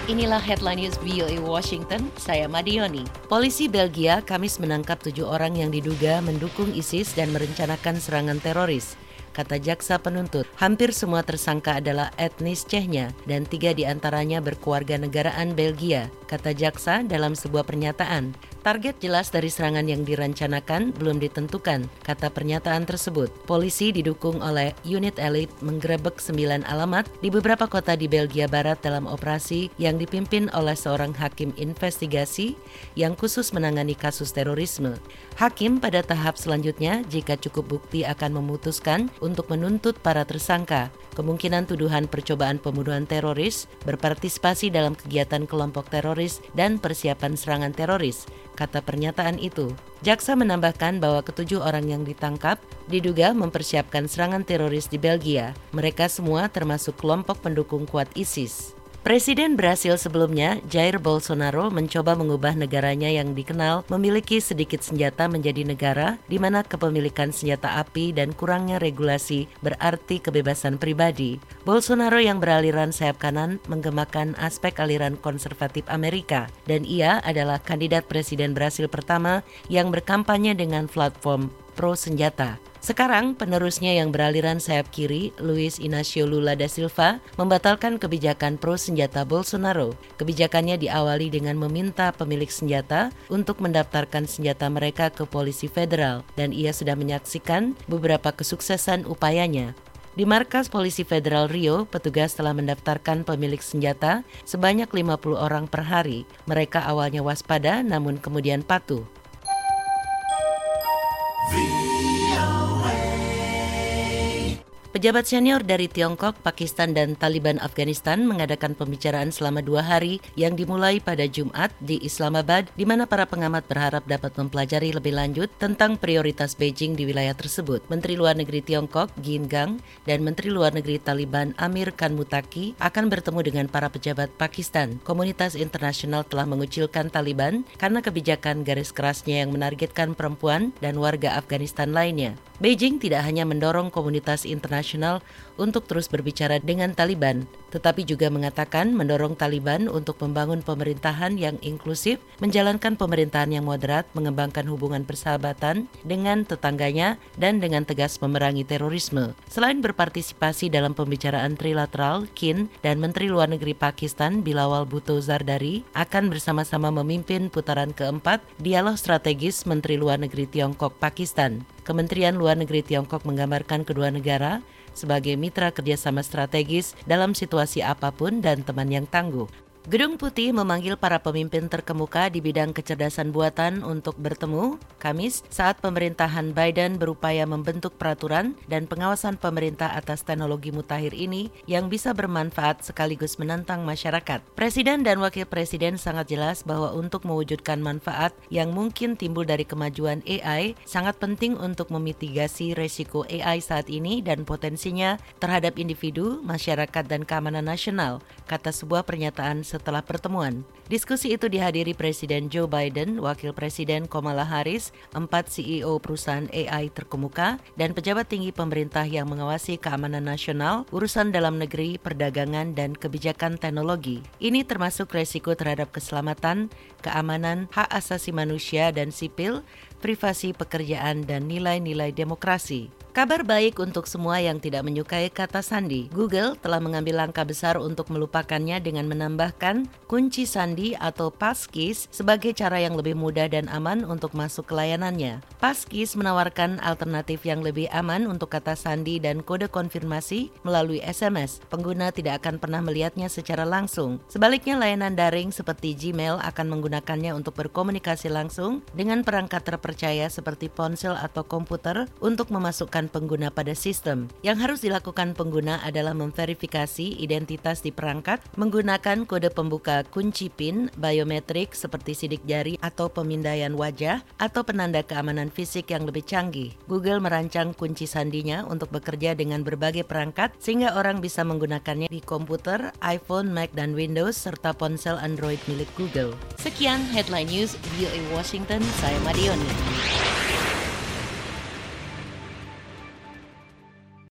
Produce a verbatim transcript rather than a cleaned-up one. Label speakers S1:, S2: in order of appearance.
S1: Inilah Headline News V O A Washington, saya Madioni. Polisi Belgia Kamis menangkap tujuh orang yang diduga mendukung ISIS dan merencanakan serangan teroris. Kata jaksa penuntut, hampir semua tersangka adalah etnis Chechnya dan tiga diantaranya berkewarganegaraan Belgia, kata jaksa dalam sebuah pernyataan. Target jelas dari serangan yang direncanakan belum ditentukan, kata pernyataan tersebut. Polisi didukung oleh unit elit menggerebek sembilan alamat di beberapa kota di Belgia Barat dalam operasi yang dipimpin oleh seorang hakim investigasi yang khusus menangani kasus terorisme. Hakim pada tahap selanjutnya, jika cukup bukti, akan memutuskan untuk menuntut para tersangka. Kemungkinan tuduhan percobaan pembunuhan teroris, berpartisipasi dalam kegiatan kelompok teroris, dan persiapan serangan teroris, kata pernyataan itu. Jaksa menambahkan bahwa ketujuh orang yang ditangkap diduga mempersiapkan serangan teroris di Belgia. Mereka semua termasuk kelompok pendukung kuat ISIS. Presiden Brasil sebelumnya, Jair Bolsonaro, mencoba mengubah negaranya yang dikenal memiliki sedikit senjata menjadi negara di mana kepemilikan senjata api dan kurangnya regulasi berarti kebebasan pribadi. Bolsonaro yang beraliran sayap kanan menggemakan aspek aliran konservatif Amerika, dan ia adalah kandidat presiden Brasil pertama yang berkampanye dengan platform pro-senjata. Sekarang, penerusnya yang beraliran sayap kiri, Luiz Inácio Lula da Silva, membatalkan kebijakan pro-senjata Bolsonaro. Kebijakannya diawali dengan meminta pemilik senjata untuk mendaftarkan senjata mereka ke polisi federal, dan ia sudah menyaksikan beberapa kesuksesan upayanya. Di markas polisi federal Rio, petugas telah mendaftarkan pemilik senjata sebanyak lima puluh orang per hari. Mereka awalnya waspada, namun kemudian patuh. Pejabat senior dari Tiongkok, Pakistan, dan Taliban Afghanistan mengadakan pembicaraan selama dua hari yang dimulai pada Jumat di Islamabad, di mana para pengamat berharap dapat mempelajari lebih lanjut tentang prioritas Beijing di wilayah tersebut. Menteri Luar Negeri Tiongkok, Qin Gang, dan Menteri Luar Negeri Taliban, Amir Khan Muttaqi, akan bertemu dengan para pejabat Pakistan. Komunitas internasional telah mengucilkan Taliban karena kebijakan garis kerasnya yang menargetkan perempuan dan warga Afghanistan lainnya. Beijing tidak hanya mendorong komunitas internasional untuk terus berbicara dengan Taliban, tetapi juga mengatakan mendorong Taliban untuk membangun pemerintahan yang inklusif, menjalankan pemerintahan yang moderat, mengembangkan hubungan persahabatan dengan tetangganya, dan dengan tegas memerangi terorisme. Selain berpartisipasi dalam pembicaraan trilateral, Qin dan Menteri Luar Negeri Pakistan, Bilawal Bhutto Zardari, akan bersama-sama memimpin putaran keempat dialog strategis Menteri Luar Negeri Tiongkok Pakistan. Kementerian Luar Negeri Tiongkok menggambarkan kedua negara sebagai mitra kerjasama strategis dalam situasi apapun dan teman yang tangguh. Gedung Putih memanggil para pemimpin terkemuka di bidang kecerdasan buatan untuk bertemu Kamis saat pemerintahan Biden berupaya membentuk peraturan dan pengawasan pemerintah atas teknologi mutakhir ini yang bisa bermanfaat sekaligus menantang masyarakat. Presiden dan Wakil Presiden sangat jelas bahwa untuk mewujudkan manfaat yang mungkin timbul dari kemajuan A I, sangat penting untuk memitigasi resiko A I saat ini dan potensinya terhadap individu, masyarakat, dan keamanan nasional, kata sebuah pernyataan setelah pertemuan. Diskusi itu dihadiri Presiden Joe Biden, Wakil Presiden Kamala Harris, empat C E O perusahaan A I terkemuka, dan pejabat tinggi pemerintah yang mengawasi keamanan nasional, urusan dalam negeri, perdagangan, dan kebijakan teknologi. Ini termasuk resiko terhadap keselamatan, keamanan, hak asasi manusia dan sipil, privasi pekerjaan, dan nilai-nilai demokrasi. Kabar baik untuk semua yang tidak menyukai kata sandi. Google telah mengambil langkah besar untuk melupakannya dengan menambahkan kunci sandi atau passkeys sebagai cara yang lebih mudah dan aman untuk masuk ke layanannya. Passkeys menawarkan alternatif yang lebih aman untuk kata sandi dan kode konfirmasi melalui S M S. Pengguna tidak akan pernah melihatnya secara langsung. Sebaliknya, layanan daring seperti Gmail akan menggunakannya untuk berkomunikasi langsung dengan perangkat terpercaya seperti ponsel atau komputer untuk memasukkan pengguna pada sistem. Yang harus dilakukan pengguna adalah memverifikasi identitas di perangkat menggunakan kode pembuka kunci PIN, biometrik seperti sidik jari atau pemindaian wajah, atau penanda keamanan fisik yang lebih canggih. Google merancang kunci sandinya untuk bekerja dengan berbagai perangkat sehingga orang bisa menggunakannya di komputer, iPhone, Mac, dan Windows, serta ponsel Android milik Google. Sekian Headline News V O A Washington, saya Madioni.